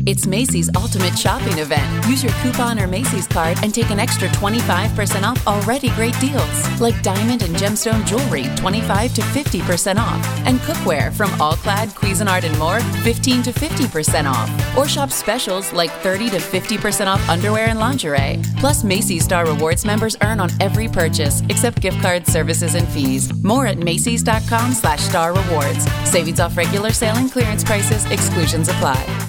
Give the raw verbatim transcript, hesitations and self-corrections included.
It's Macy's Ultimate Shopping Event. Use your coupon or Macy's card and take an extra twenty-five percent off already great deals. Like diamond and gemstone jewelry, twenty-five to fifty percent off. And cookware from All-Clad, Cuisinart, and more, fifteen to fifty percent off. Or shop specials like thirty to fifty percent off underwear and lingerie. Plus, Macy's Star Rewards members earn on every purchase, except gift cards, services, and fees. More at Macys.com slash Star Rewards. Savings off regular sale and clearance prices. Exclusions apply.